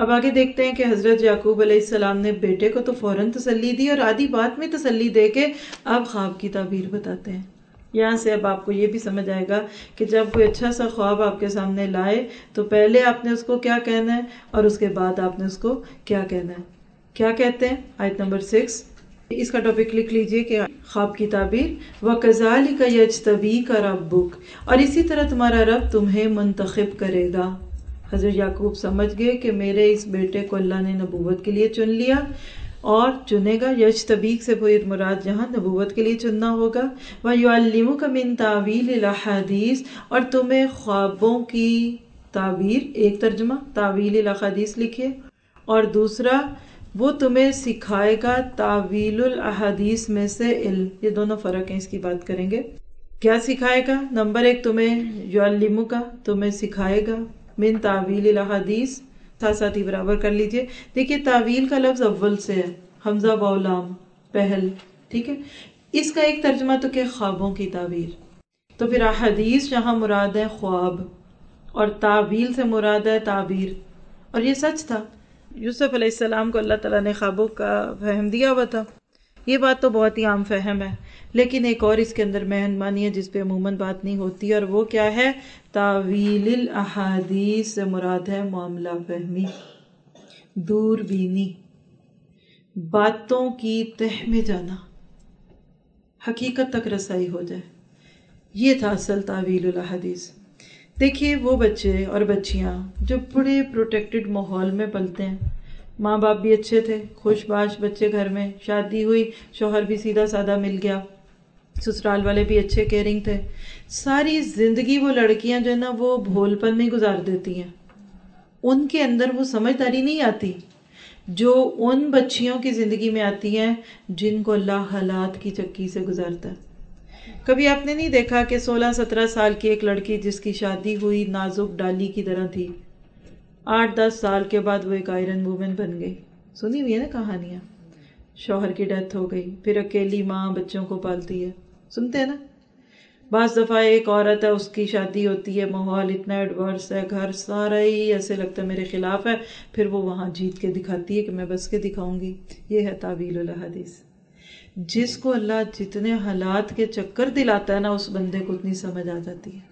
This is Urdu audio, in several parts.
اب آگے دیکھتے ہیں کہ حضرت یعقوب علیہ السلام نے بیٹے کو تو فوراً تسلی دی اور آدھی بات میں تسلی دے کے اب خواب کی تعبیر بتاتے ہیں. یہاں سے اب آپ کو یہ بھی سمجھ آئے گا کہ جب کوئی اچھا سا خواب آپ کے سامنے لائے تو پہلے آپ نے اس کو کیا کہنا ہے اور اس کے بعد آپ نے اس کو کیا کہنا ہے. کیا کہتے ہیں آیت نمبر 6، اس کا ٹاپک لکھ لیجئے کہ خواب کی تعبیر. وَكَذَلِكَ يَجْتَبِيكَ رَبُّكَ، اور اسی طرح تمہارا رب تمہیں منتخب کرے گا. حضرت یعقوب سمجھ گئے کہ میرے اس بیٹے کو اللہ نے نبوت کے لیے چن لیا اور چنے گا. یجتبیک سے پھر مراد یہاں نبوت کے لیے چننا ہوگا. وَيُعَلِّمُكَ مِن تَأْوِيلِ الْأَحَادِيثِ، اور تمہیں خوابوں کی تعبیر، ایک ترجمہ تاویل الاحادیث لکھیے، اور دوسرا وہ تمہیں سکھائے گا تاویل الاحادیث میں سے علم. یہ دونوں فرق ہیں، اس کی بات کریں گے. کیا سکھائے گا؟ نمبر 1 تمہیں یعلمک، تمہیں سکھائے گا، من تاویل الاحادیث، ساتھ ساتھ ہی برابر کر لیجئے. دیکھیے تعویل کا لفظ اول سے ہے، حمزہ باولام پہل، ٹھیک ہے. اس کا ایک ترجمہ تو کہ خوابوں کی تعبیر. تو پھر احادیث جہاں مراد ہے خواب، اور تعویل سے مراد ہے تعبیر. اور یہ سچ تھا، یوسف علیہ السلام کو اللہ تعالیٰ نے خوابوں کا فہم دیا ہوا تھا. یہ بات تو بہت ہی عام فہم ہے، لیکن ایک اور اس کے اندر مہن مانی ہے جس پہ عموماً بات نہیں ہوتی، اور وہ کیا ہے؟ تعویل الاحادیث سے مراد ہے معاملہ فہمی، دور بینی، باتوں کی تہ میں جانا، حقیقت تک رسائی ہو جائے. یہ تھا اصل تعویل الاحادیث. دیکھیے وہ بچے اور بچیاں جو بڑے پروٹیکٹڈ ماحول میں پلتے ہیں، ماں باپ بھی اچھے تھے، خوش باش بچے گھر میں، شادی ہوئی، شوہر بھی سیدھا سادہ مل گیا، سسرال والے بھی اچھے کیئرنگ تھے، ساری زندگی وہ لڑکیاں جو ہے نا وہ بھول پن میں گزار دیتی ہیں. ان کے اندر وہ سمجھداری نہیں آتی جو ان بچیوں کی زندگی میں آتی ہیں جن کو اللہ حالات کی چکی سے گزارتا ہے. کبھی آپ نے نہیں دیکھا کہ 16-17 سال کی ایک لڑکی جس کی شادی ہوئی نازک ڈالی کی طرح تھی، 8-10 سال کے بعد وہ ایک آئرن وومن بن گئی. سنی ہوئی ہے نا کہانیاں، شوہر کی ڈیتھ ہو گئی، پھر اکیلی ماں بچوں کو پالتی ہے. سنتے ہیں نا. بعض دفعہ ایک عورت ہے، اس کی شادی ہوتی ہے، ماحول اتنا ایڈورس ہے، گھر سارا ہی ایسے لگتا ہے میرے خلاف ہے، پھر وہ وہاں جیت کے دکھاتی ہے کہ میں بس کے دکھاؤں گی. یہ ہے تعویل الاحادیث. جس کو اللہ جتنے حالات کے چکر دلاتا ہے نا اس بندے کو اتنی سمجھ آ جاتی ہے.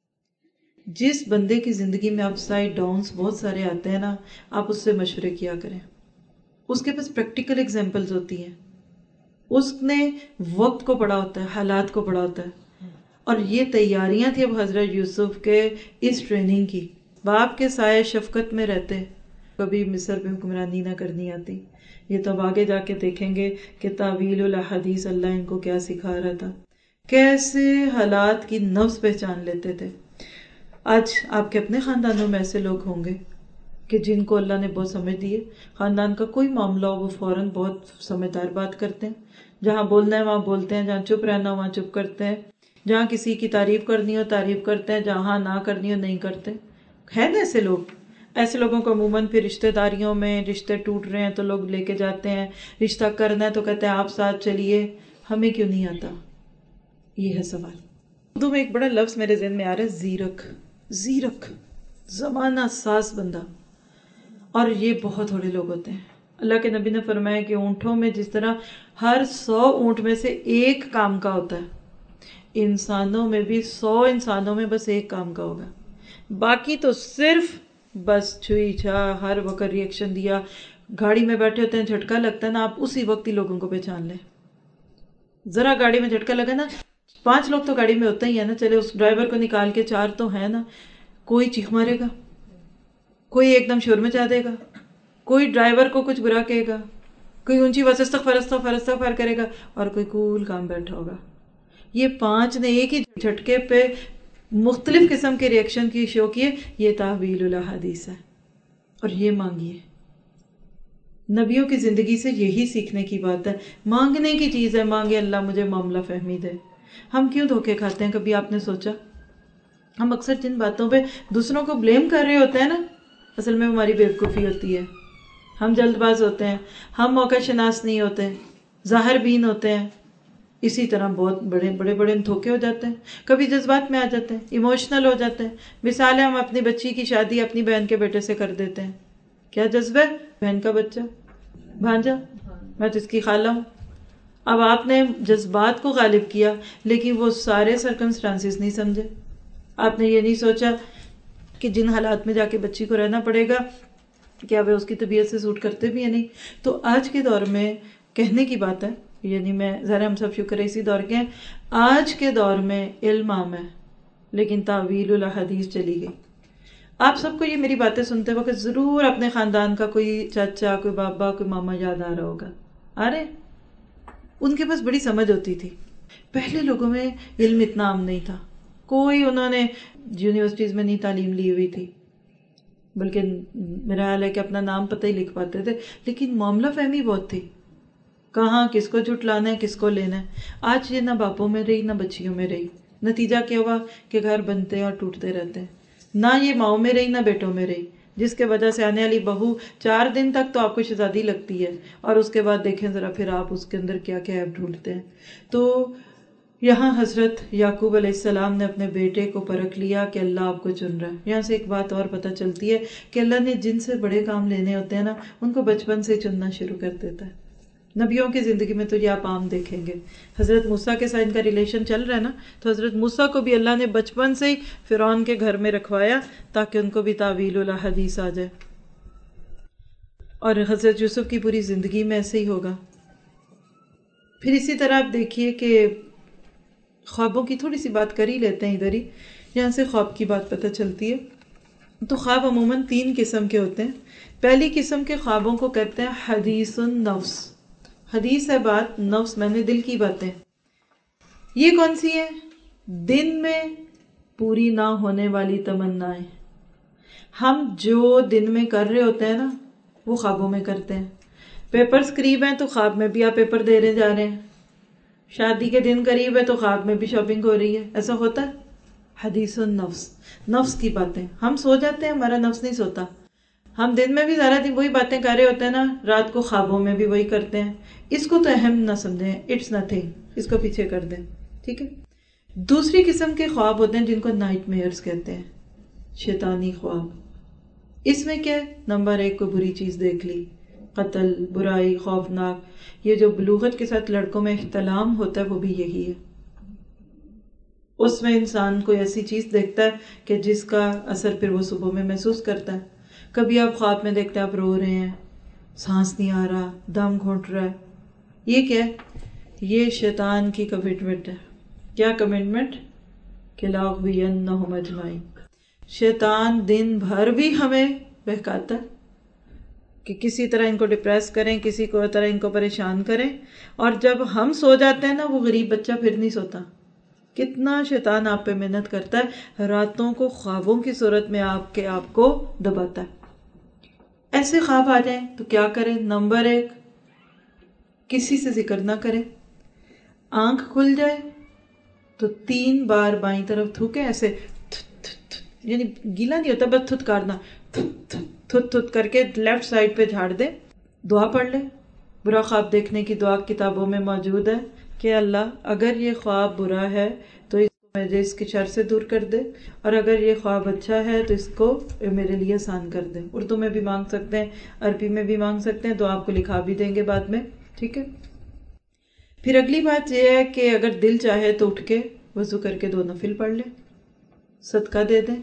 جس بندے کی زندگی میں اپ سائڈ ڈاؤنس بہت سارے آتے ہیں نا، آپ اس سے مشورے کیا کریں. اس کے پاس پریکٹیکل ایگزامپلز ہوتی ہیں، اس نے وقت کو پڑھا ہوتا ہے، حالات کو پڑھا ہوتا ہے. اور یہ تیاریاں تھی اب حضرت یوسف کے اس ٹریننگ کی. باپ کے سائے شفقت میں رہتے، کبھی مصر پہ حکمرانی نہ کرنی آتی. یہ تو اب آگے جا کے دیکھیں گے کہ تعویل الاحادیث اللہ ان کو کیا سکھا رہا تھا، کیسے حالات کی نفس پہچان لیتے تھے. آج آپ کے اپنے خاندانوں میں ایسے لوگ ہوں گے کہ جن کو اللہ نے بہت سمجھ دی ہے. خاندان کا کوئی معاملہ ہو وہ فوراً بہت سمجھدار بات کرتے ہیں، جہاں بولنا ہے وہاں بولتے ہیں، جہاں چپ رہنا وہاں چپ کرتے ہیں، جہاں کسی کی تعریف کرنی ہو تعریف کرتے ہیں، جہاں نہ کرنی ہو نہیں کرتے. ہے نا ایسے لوگ. ایسے لوگوں کو عموماً پھر رشتہ داریوں میں رشتے ٹوٹ رہے ہیں تو لوگ لے کے جاتے ہیں، رشتہ کرنا ہے تو کہتے ہیں آپ ساتھ چلیے. ہمیں کیوں نہیں آتا؟ یہ ہے سوال. اردو میں ایک بڑا لفظ میرے ذہن میں آ رہا ہے، زیرک. زیرک، زمانہ ساز بندہ. اور یہ بہت تھوڑے لوگ ہوتے ہیں. اللہ کے نبی نے فرمایا کہ اونٹوں میں جس طرح ہر 100 اونٹ میں سے ایک کام کا ہوتا ہے، انسانوں میں بھی 100 انسانوں میں بس ایک کام کا ہوگا. باقی تو صرف بس چھوئی چھا، ہر وقت ریئیکشن دیا. گاڑی میں بیٹھے ہوتے ہیں، جھٹکا لگتا ہے نا، آپ اسی وقت ہی لوگوں کو پہچان لیں. ذرا گاڑی میں جھٹکا لگا نا، 5 لوگ تو گاڑی میں ہوتے ہی ہے نا، چلے اس ڈرائیور کو نکال کے 4 تو ہے نا. کوئی چیخ مارے گا، کوئی ایک دم شور مچا دے گا، کوئی ڈرائیور کو کچھ برا کہے گا، کوئی اونچی آواز استغفار کرے گا، اور کوئی کول کام بیٹھا ہوگا. یہ 5 نے ایک ہی جھٹکے پہ مختلف قسم کے ریئیکشن کی شو کیے. یہ تعویل الاحادیث ہے. اور یہ مانگیے. نبیوں کی زندگی سے یہی سیکھنے کی بات ہے. مانگنے کی چیز ہے، مانگے اللہ مجھے معاملہ فہمی دے. ہم کیوں دھوکے کھاتے ہیں؟ کبھی آپ نے سوچا؟ ہم اکثر جن باتوں پہ دوسروں کو بلیم کر رہے ہوتے ہیں نا، اصل میں ہماری بیوقوفی ہوتی ہے. ہم جلد باز ہوتے ہیں، ہم موقع شناس نہیں ہوتے، ظاہر بین ہوتے ہیں. اسی طرح بہت بڑے دھوکے ہو جاتے ہیں. کبھی جذبات میں آ جاتے ہیں، ایموشنل ہو جاتے ہیں. مثال ہے، ہم اپنی بچی کی شادی اپنی بہن کے بیٹے سے کر دیتے ہیں. کیا جذبہ ہے؟ بہن کا بچہ، بھانجا، میں تو اس کی خالہ ہوں. اب آپ نے جذبات کو غالب کیا، لیکن وہ سارے سرکمسٹانسز نہیں سمجھے. آپ نے یہ نہیں سوچا کہ جن حالات میں جا کے بچی کو رہنا پڑے گا کیا وہ اس کی طبیعت سے سوٹ کرتے بھی ہیں نہیں. تو آج کے دور میں کہنے کی بات ہے، یعنی میں ذرا ہم سب شکر ہے اسی دور کے ہیں، آج کے دور میں علم عام ہے لیکن تعویل الاحادیث چلی گئی. آپ سب کو یہ میری باتیں سنتے وقت ضرور اپنے خاندان کا کوئی چاچا، کوئی بابا، کوئی ماما یاد آ رہا ہوگا. آ رہے؟ ان کے پاس بڑی سمجھ ہوتی تھی. پہلے لوگوں میں علم اتنا عام نہیں تھا، کوئی انہوں نے یونیورسٹیز میں نہیں تعلیم لی ہوئی تھی، بلکہ میرا حال ہے کہ اپنا نام پتہ ہی لکھ پاتے تھے، لیکن معاملہ فہمی بہت تھی. کہاں کس کو جھٹلانا ہے، کس کو لینا ہے. آج یہ نہ باپوں میں رہی نہ بچیوں میں رہی. نتیجہ کیا ہوا کہ گھر بنتے ہیں اور ٹوٹتے رہتے ہیں. نہ یہ ماؤں میں رہی نہ بیٹوں میں رہی، جس کے وجہ سے آنے والی بہو 4 دن تک تو آپ کو شہزادی لگتی ہے، اور اس کے بعد دیکھیں ذرا پھر آپ اس کے اندر کیا کیا عیب ڈھونڈتے ہیں. تو یہاں حضرت یعقوب علیہ السلام نے اپنے بیٹے کو پرکھ لیا کہ اللہ آپ کو چن رہا ہے. یہاں سے ایک بات اور پتہ چلتی ہے کہ اللہ نے جن سے بڑے کام لینے ہوتے ہیں نا، ان کو بچپن سے چننا شروع کر دیتا ہے. نبیوں کی زندگی میں تو یہ آپ عام دیکھیں گے. حضرت موسیٰ کے ساتھ ان کا ریلیشن چل رہا ہے نا، تو حضرت موسیٰ کو بھی اللہ نے بچپن سے ہی فرعون کے گھر میں رکھوایا تاکہ ان کو بھی تعویل الاحادیث آ جائے. اور حضرت یوسف کی پوری زندگی میں ایسے ہی ہوگا. پھر اسی طرح آپ دیکھیے کہ خوابوں کی تھوڑی سی بات کر ہی لیتے ہیں ادھر ہی، یہاں سے خواب کی بات پتہ چلتی ہے. تو خواب عموماً 3 قسم کے ہوتے ہیں. پہلی قسم کے خوابوں کو کہتے ہیں حدیث النفس. حدیث ہے بات، نفس میں نے دل کی باتیں. یہ کون سی ہے؟ دن میں پوری نہ ہونے والی تمنائیں. ہم جو دن میں کر رہے ہوتے ہیں نا، وہ خوابوں میں کرتے ہیں. پیپرز قریب ہیں تو خواب میں بھی آپ پیپر دینے جا رہے ہیں. شادی کے دن قریب ہے تو خواب میں بھی شاپنگ ہو رہی ہے. ایسا ہوتا ہے؟ حدیث النفس، نفس کی باتیں. ہم سو جاتے ہیں، ہمارا نفس نہیں سوتا. ہم دن میں بھی سارا دن وہی باتیں کر رہے ہوتے ہیں نا، رات کو خوابوں میں بھی وہی کرتے ہیں. اس کو تو اہم نہ سمجھیں، اٹس نتھنگ، اس کو پیچھے کر دیں. ٹھیک ہے. دوسری قسم کے خواب ہوتے ہیں جن کو نائٹ میئرز کہتے ہیں، شیطانی خواب. اس میں کیا ہے؟ نمبر 1، کوئی بری چیز دیکھ لی، قتل، برائی، خوفناک. یہ جو بلوغت کے ساتھ لڑکوں میں احتلام ہوتا ہے وہ بھی یہی ہے. اس میں انسان کوئی ایسی چیز دیکھتا ہے کہ جس کا اثر پھر وہ صبح میں محسوس کرتا ہے. کبھی آپ خواب میں دیکھتے ہیں آپ رو رہے ہیں، سانس نہیں آ رہا، دم گھٹ رہا ہے. یہ کیا ہے؟ یہ شیطان کی کمٹمنٹ ہے. کیا کمٹمنٹ؟ کہ لَأُغْوِيَنَّهُمْ أَجْمَعِينَ. شیطان دن بھر بھی ہمیں بہکاتا ہے کہ کسی طرح ان کو ڈپریس کریں، کسی کو طرح ان کو پریشان کریں. اور جب ہم سو جاتے ہیں نا، وہ غریب بچہ پھر نہیں سوتا. کتنا شیطان آپ پہ محنت کرتا ہے، راتوں کو خوابوں کی صورت میں آپ کو دباتا ہے. ایسے خواب آ جائیں تو کیا کریں؟ نمبر 1، کسی سے ذکر نہ کریں. آنکھ کھل جائے تو 3 بار بائیں طرف تھوکیں، ایسے یعنی گیلا نہیں ہوتا، بس تھتکارنا، تھت تھت کر کے لیفٹ سائڈ پہ جھاڑ دیں. دعا پڑھ لیں. برا خواب دیکھنے کی دعا کتابوں میں موجود ہے کہ اللہ اگر یہ خواب برا ہے تو مجھے اس کی شر سے دور کر دے، اور اگر یہ خواب اچھا ہے تو اس کو میرے لیے آسان کر دے. اردو میں بھی مانگ سکتے ہیں، عربی میں بھی مانگ سکتے ہیں، تو آپ کو لکھا بھی دیں گے بعد میں. ٹھیک ہے. پھر اگلی بات یہ ہے کہ اگر دل چاہے تو اٹھ کے وضو کر کے 2 نفل پڑھ لیں، صدقہ دے دیں،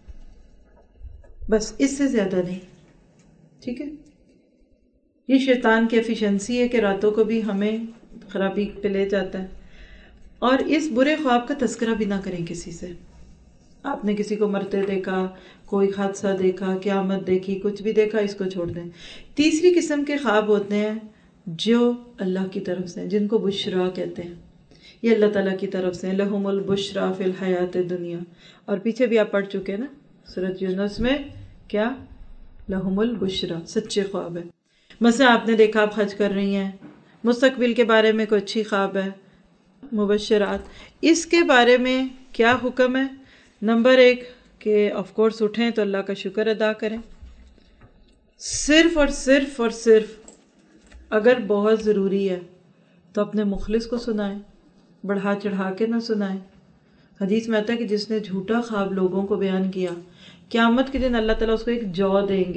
بس اس سے زیادہ نہیں. ٹھیک ہے. یہ شیطان کی ایفیشنسی ہے کہ راتوں کو بھی ہمیں خرابی پہ لے جاتا ہے. اور اس برے خواب کا تذکرہ بھی نہ کریں کسی سے. آپ نے کسی کو مرتے دیکھا، کوئی حادثہ دیکھا، قیامت دیکھی، کچھ بھی دیکھا، اس کو چھوڑ دیں. تیسری قسم کے خواب ہوتے ہیں جو اللہ کی طرف سے ہیں، جن کو بشرا کہتے ہیں. یہ اللہ تعالیٰ کی طرف سے ہیں. لہم البشرا فی الحیات دنیا. اور پیچھے بھی آپ پڑھ چکے ہیں نا سورۃ یونس میں، کیا؟ لہم البشرا، سچے خواب ہے. مثلا آپ نے دیکھا آپ حج کر رہی ہیں، مستقبل کے بارے میں کوئی اچھی خواب ہے، مبشرات. اس کے بارے میں کیا حکم ہے؟ نمبر 1 کہ آف کورس اٹھیں تو اللہ کا شکر ادا کریں. صرف اور صرف اگر بہت ضروری ہے تو اپنے مخلص کو سنائیں، بڑھا چڑھا کے نہ سنائیں. حدیث میں آتا ہے کہ جس نے جھوٹا خواب لوگوں کو بیان کیا، قیامت کے دن اللہ تعالیٰ اس کو ایک جو دیں گے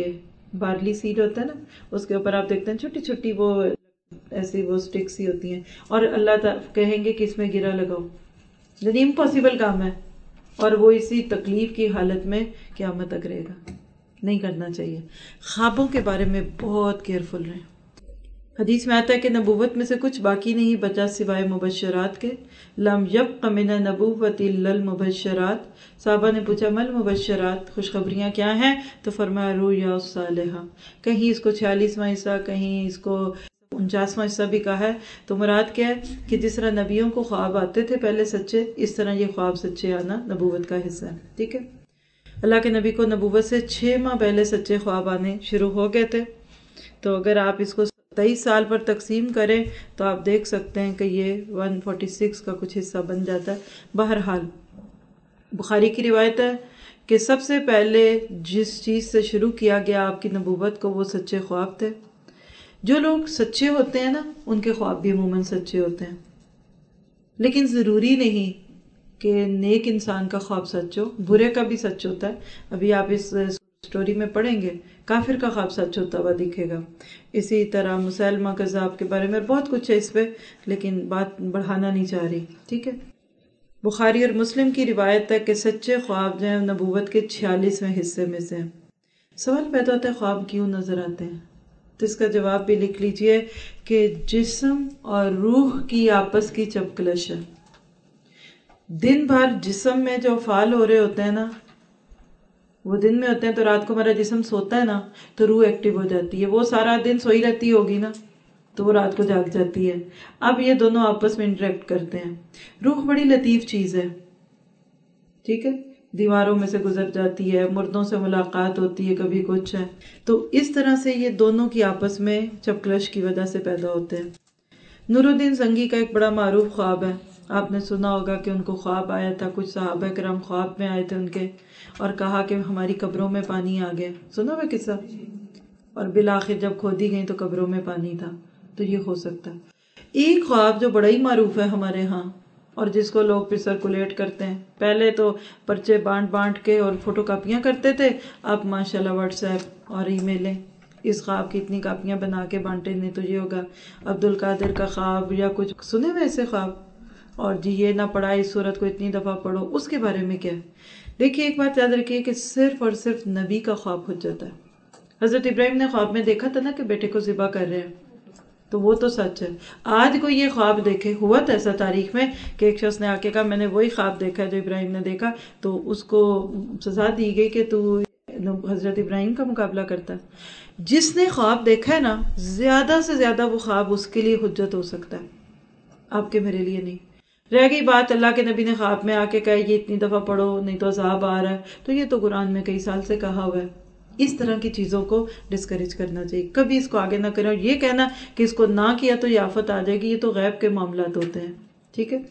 بارلی سیڈ ہوتا ہے نا، اس کے اوپر آپ دیکھتے ہیں چھوٹی چھوٹی وہ ایسی وہ سٹکس ہی ہوتی ہیں، اور اللہ تعالیٰ کہیں گے کہ اس میں گرا لگاؤ، یعنی امپاسبل کام ہے، اور وہ اسی تکلیف کی حالت میں قیامت تک رہے گا. نہیں کرنا چاہیے. خوابوں کے بارے میں بہت کیئرفل رہیں. حدیث میں آتا ہے کہ نبوت میں سے کچھ باقی نہیں بچا سوائے مبشرات کے. لم یبق من النبوۃ الا المبشرات. صحابہ نے پوچھا مل مبشرات، خوشخبریاں کیا ہیں؟ تو فرمایا رؤیا الصالحہ. کہیں اس کو 46واں حصہ، کہیں اس کو 49واں حصہ بھی کہا ہے. تو مراد کیا ہے کہ جس طرح نبیوں کو خواب آتے تھے پہلے سچے، اس طرح یہ خواب سچے آنا نبوت کا حصہ ہے. ٹھیک ہے. اللہ کے نبی کو نبوت سے 6 ماہ پہلے سچے خواب آنے شروع ہو گئے تھے. تو اگر آپ اس کو 23 سال پر تقسیم کریں تو آپ دیکھ سکتے ہیں کہ یہ 146 کا کچھ حصہ بن جاتا ہے. بہرحال بخاری کی روایت ہے کہ سب سے پہلے جس چیز سے شروع کیا گیا آپ کی نبوت کو وہ سچے خواب تھے. جو لوگ سچے ہوتے ہیں نا ان کے خواب بھی عموماً سچے ہوتے ہیں، لیکن ضروری نہیں کہ نیک انسان کا خواب سچ ہو، برے کا بھی سچ ہوتا ہے. ابھی آپ اس سٹوری میں پڑھیں گے کافر کا خواب سچ ہوتا ہوا دکھے گا. اسی طرح مسلمہ کذاب کے بارے میں بہت کچھ ہے اس پہ، لیکن بات بڑھانا نہیں چاہ رہی. ٹھیک ہے. بخاری اور مسلم کی روایت ہے کہ سچے خواب جو ہیں نبوت کے 46ویں حصے میں سے ہیں. سوال پیدا ہوتا ہے خواب کیوں نظر آتے ہیں؟ تو اس کا جواب بھی لکھ لیجئے کہ جسم اور روح کی آپس کی چپکلش ہے. دن بھر جسم میں جو افعال ہو رہے ہوتے ہیں نا وہ دن میں ہوتے ہیں، تو رات کو ہمارا جسم سوتا ہے نا تو روح ایکٹیو ہو جاتی ہے. وہ سارا دن سوئی رہتی ہوگی نا تو وہ رات کو جاگ جاتی ہے. اب یہ دونوں آپس میں انٹریکٹ کرتے ہیں. روح بڑی لطیف چیز ہے. ٹھیک ہے. دیواروں میں سے گزر جاتی ہے، مردوں سے ملاقات ہوتی ہے، کبھی کچھ ہے. تو اس طرح سے یہ دونوں کی آپس میں چپکلش کی وجہ سے پیدا ہوتے ہیں. نور الدین زنگی کا ایک بڑا معروف خواب ہے. آپ نے سنا ہوگا کہ ان کو خواب آیا تھا، کچھ صحابہ کرام خواب میں آئے تھے ان کے، اور کہا کہ ہماری قبروں میں پانی آ گیا. سنا ہوا قصہ؟ اور بالآخر جب کھودی گئی تو قبروں میں پانی تھا. تو یہ ہو سکتا ہے. ایک خواب جو بڑا ہی معروف ہے ہمارے ہاں اور جس کو لوگ پھر سرکولیٹ کرتے ہیں، پہلے تو پرچے بانٹ کے اور فوٹو کاپیاں کرتے تھے، اب ماشاءاللہ واٹس ایپ اور ای میلیں. اس خواب کی اتنی کاپیاں بنا کے بانٹے نہیں تو یہ ہوگا عبد القادر کا خواب یا کچھ سنے ہوئے ایسے خواب، اور جی یہ نہ پڑھا اس صورت کو اتنی دفعہ پڑھو. اس کے بارے میں کیا ہے؟ دیکھیے ایک بات یاد رکھیے کہ صرف اور صرف نبی کا خواب ہو جاتا ہے. حضرت ابراہیم نے خواب میں دیکھا تھا نا کہ بیٹے کو ذبح کر رہے ہیں، تو وہ تو سچ ہے. آج کوئی یہ خواب دیکھے، ہوا تھا ایسا تاریخ میں کہ ایک شخص نے آ کے کہا میں نے وہی خواب دیکھا ہے جو ابراہیم نے دیکھا، تو اس کو سزا دی گئی کہ تو حضرت ابراہیم کا مقابلہ کرتا ہے. جس نے خواب دیکھا ہے نا زیادہ سے زیادہ وہ خواب اس کے لیے حجت ہو سکتا ہے، آپ کے میرے لیے نہیں. رہ گئی بات اللہ کے نبی نے خواب میں آ کے کہا یہ اتنی دفعہ پڑھو نہیں تو عذاب آ رہا ہے، تو یہ تو قرآن میں کئی سال سے کہا ہوا ہے. اس طرح کی چیزوں کو ڈسکریج کرنا چاہیے، کبھی اس کو آگے نہ کریں. اور یہ کہنا کہ اس کو نہ کیا تو یہ آفت آ جائے گی، یہ تو غیب کے معاملات ہوتے ہیں. ٹھیک ہے.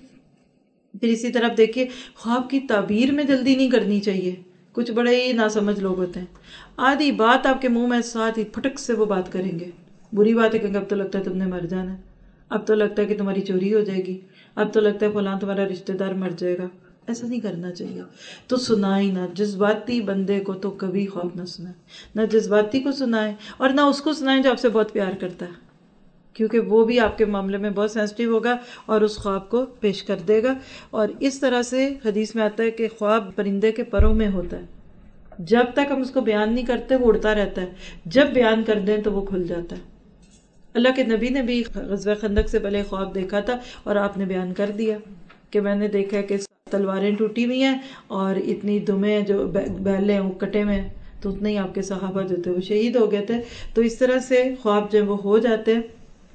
پھر اسی طرح دیکھیے خواب کی تعبیر میں جلدی نہیں کرنی چاہیے. کچھ بڑے ہی ناسمجھ لوگ ہوتے ہیں، آدھی بات آپ کے منہ میں ساتھ ہی پھٹک سے وہ بات کریں گے. بری بات ہے کہ اب تو لگتا ہے تم نے مر جانا ہے، اب تو لگتا ہے کہ تمہاری چوری ہو جائے گی، اب تو لگتا ہے فلاں تمہارا رشتہ دار مر جائے گا. ایسا نہیں کرنا چاہیے. تو سنائیں نہ جذباتی بندے کو، تو کبھی خواب نہ سنائیں. نہ جذباتی کو سنائیں اور نہ اس کو سنائیں جو آپ سے بہت پیار کرتا ہے، کیونکہ وہ بھی آپ کے معاملے میں بہت سینسٹیو ہوگا اور اس خواب کو پیش کر دے گا. اور اس طرح سے حدیث میں آتا ہے کہ خواب پرندے کے پروں میں ہوتا ہے. جب تک ہم اس کو بیان نہیں کرتے وہ اڑتا رہتا ہے، جب بیان کر دیں تو وہ کھل جاتا ہے. اللہ کے نبی نے بھی غزوہ خندق سے پہلے خواب دیکھا تھا اور آپ نے بیان کر دیا کہ میں نے دیکھا کہ تلواریں ٹوٹی ہوئی ہیں اور اتنی دمیں جو بیلیں کٹے میں، تو اتنے ہی آپ کے صحابہ جو تھے وہ شہید ہو گئے تھے. تو اس طرح سے خواب جو وہ ہو جاتے ہیں.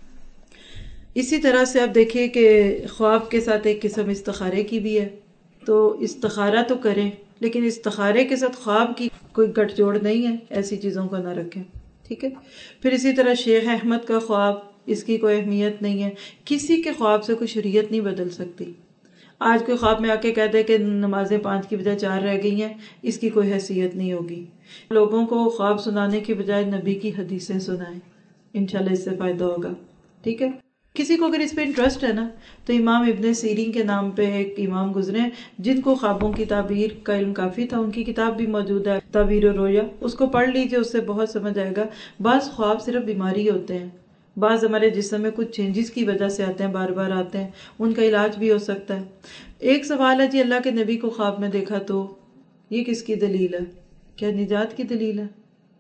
اسی طرح سے آپ دیکھیے کہ خواب کے ساتھ ایک قسم استخارے کی بھی ہے. تو استخارہ تو کریں لیکن استخارے کے ساتھ خواب کی کوئی گٹھ جوڑ نہیں ہے، ایسی چیزوں کو نہ رکھیں. ٹھیک ہے. پھر اسی طرح شیخ احمد کا خواب، اس کی کوئی اہمیت نہیں ہے. کسی کے خواب سے کوئی شریعت نہیں بدل سکتی. آج کوئی خواب میں آ کے کہتے کہ نمازیں 5 کی بجائے 4 رہ گئی ہیں، اس کی کوئی حیثیت نہیں ہوگی. لوگوں کو خواب سنانے کی بجائے نبی کی حدیثیں سنائیں، انشاءاللہ اس سے فائدہ ہوگا. ٹھیک ہے. کسی کو اگر اس پہ انٹرسٹ ہے نا تو امام ابن سیرین کے نام پہ ایک امام گزرے ہیں جن کو خوابوں کی تعبیر کا علم کافی تھا، ان کی کتاب بھی موجود ہے تعبیر الرؤیا، اس کو پڑھ لیجئے، اس سے بہت سمجھ آئے گا۔ بعض خواب صرف بیماری ہوتے ہیں، بعض ہمارے جسم میں کچھ چینجز کی وجہ سے آتے ہیں، بار بار آتے ہیں، ان کا علاج بھی ہو سکتا ہے۔ ایک سوال ہے جی، اللہ کے نبی کو خواب میں دیکھا تو یہ کس کی دلیل ہے؟ کیا نجات کی دلیل ہے؟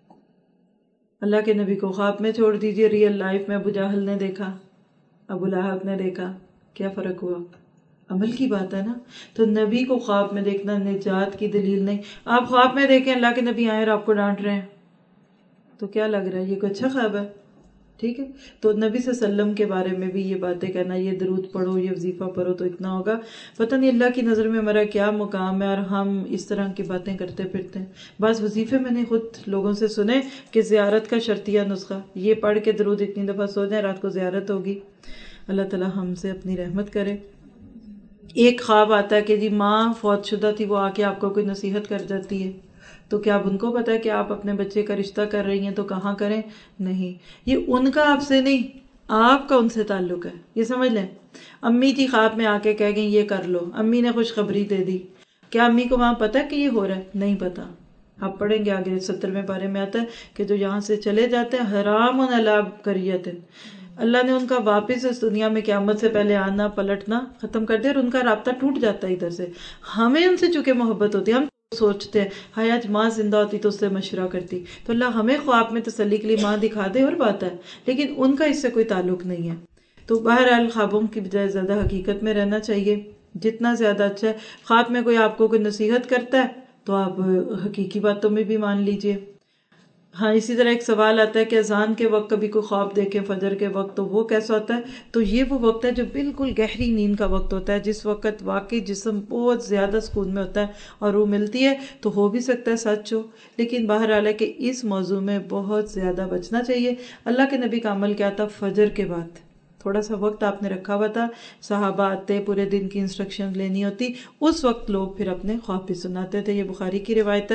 اللہ کے نبی کو خواب میں چھوڑ دیجئے، ریئل لائف میں ابو جہل نے دیکھا، ابو لہب نے دیکھا، کیا فرق ہوا؟ عمل کی بات ہے نا۔ تو نبی کو خواب میں دیکھنا نجات کی دلیل نہیں۔ آپ خواب میں دیکھیں اللہ کے نبی آئے اور آپ کو ڈانٹ رہے ہیں تو کیا لگ رہا ہے؟ یہ کوئی اچھا خواب ہے؟ ٹھیک ہے، تو نبی صلی اللہ علیہ وسلم کے بارے میں بھی یہ باتیں کہنا، یہ درود پڑھو، یہ وظیفہ پڑھو تو اتنا ہوگا، پتہ نہیں اللہ کی نظر میں ہمارا کیا مقام ہے، اور ہم اس طرح کی باتیں کرتے پھرتے ہیں۔ بعض وظیفے میں نے خود لوگوں سے سنے کہ زیارت کا شرطیہ نسخہ، یہ پڑھ کے درود اتنی دفعہ سو جائیں، رات کو زیارت ہوگی۔ اللہ تعالی ہم سے اپنی رحمت کرے۔ ایک خواب آتا ہے کہ جی ماں فوت شدہ تھی، وہ آ کے آپ کو کوئی نصیحت کر جاتی ہے، تو کیا اب ان کو پتا ہے کہ آپ اپنے بچے کا رشتہ کر رہی ہیں تو کہاں کریں؟ نہیں، یہ ان کا آپ سے نہیں، آپ کا ان سے تعلق ہے، یہ سمجھ لیں۔ امی جی خواب میں آ کے کہہ گئیں یہ کر لو، امی نے خوشخبری دے دی، کیا امی کو وہاں پتا ہے کہ یہ ہو رہا ہے؟ نہیں پتا۔ آپ پڑھیں گے آگے 70ویں پارے میں آتا ہے کہ جو یہاں سے چلے جاتے ہیں حرام علی قریۃ، اللہ نے ان کا واپس اس دنیا میں قیامت سے پہلے آنا پلٹنا ختم کر دیا، اور ان کا رابطہ ٹوٹ جاتا ہے ادھر سے۔ ہمیں ان سے چونکہ محبت ہوتی ہے، ہم سوچتے ہیں ہائے آج ماں زندہ ہوتی تو اس سے مشورہ کرتی، تو اللہ ہمیں خواب میں تسلی کے لیے ماں دکھا دے اور بات ہے، لیکن ان کا اس سے کوئی تعلق نہیں ہے۔ تو بہرحال خوابوں کی بجائے زیادہ حقیقت میں رہنا چاہیے، جتنا زیادہ اچھا ہے۔ خواب میں کوئی آپ کو کوئی نصیحت کرتا ہے تو آپ حقیقی باتوں میں بھی مان لیجئے۔ ہاں، اسی طرح ایک سوال آتا ہے کہ اذان کے وقت کبھی کوئی خواب دیکھیں فجر کے وقت تو وہ کیسا ہوتا ہے؟ تو یہ وہ وقت ہے جو بالکل گہری نیند کا وقت ہوتا ہے، جس وقت واقعی جسم بہت زیادہ سکون میں ہوتا ہے اور روح ملتی ہے، تو ہو بھی سکتا ہے سچ ہو، لیکن بہرحال ہے کہ اس موضوع میں بہت زیادہ بچنا چاہیے۔ اللہ کے نبی کا عمل کیا تھا؟ فجر کے بعد تھوڑا سا وقت آپ نے رکھا ہوا تھا، صحابہ آتے، پورے دن کی انسٹرکشن لینی ہوتی، اس وقت لوگ پھر اپنے خواب بھی سناتے تھے، یہ بخاری کی روایت ہے۔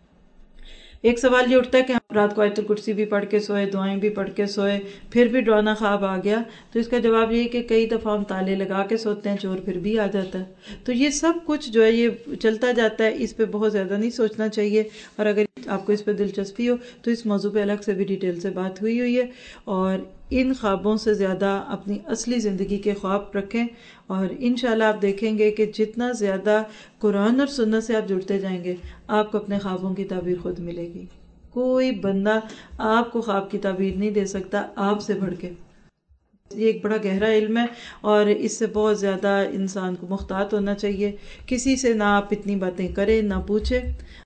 ایک سوال یہ اٹھتا ہے کہ ہم رات کو آیت الکرسی بھی پڑھ کے سوئے، دعائیں بھی پڑھ کے سوئے، پھر بھی ڈرانا خواب آ گیا، تو اس کا جواب یہ ہے کہ کئی دفعہ ہم تالے لگا کے سوتے ہیں، چور پھر بھی آ جاتا ہے۔ تو یہ سب کچھ جو ہے یہ چلتا جاتا ہے، اس پہ بہت زیادہ نہیں سوچنا چاہیے، اور اگر آپ کو اس پہ دلچسپی ہو تو اس موضوع پہ الگ سے بھی ڈیٹیل سے بات ہوئی ہے، اور ان خوابوں سے زیادہ اپنی اصلی زندگی کے خواب رکھیں، اور انشاءاللہ آپ دیکھیں گے کہ جتنا زیادہ قرآن اور سنت سے آپ جڑتے جائیں گے، آپ کو اپنے خوابوں کی تعبیر خود ملے گی۔ کوئی بندہ آپ کو خواب کی تعبیر نہیں دے سکتا آپ سے بڑھ کے۔ یہ ایک بڑا گہرا علم ہے، اور اس سے بہت زیادہ انسان کو محتاط ہونا چاہیے، کسی سے نہ آپ اتنی باتیں کریں، نہ پوچھیں۔